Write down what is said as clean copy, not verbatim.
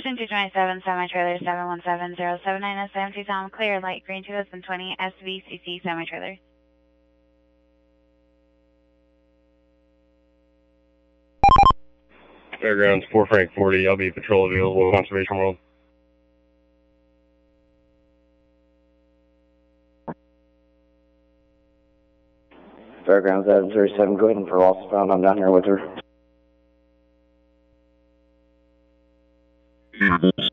Ocean 227, semi-trailer 717079 S70 Tom, clear, light green 2020 SVCC semi-trailer. Fairgrounds 4 Frank 40, I'll be patrol available, Conservation World. Fairgrounds Adam 37, go ahead and for lost found, I'm down here with her.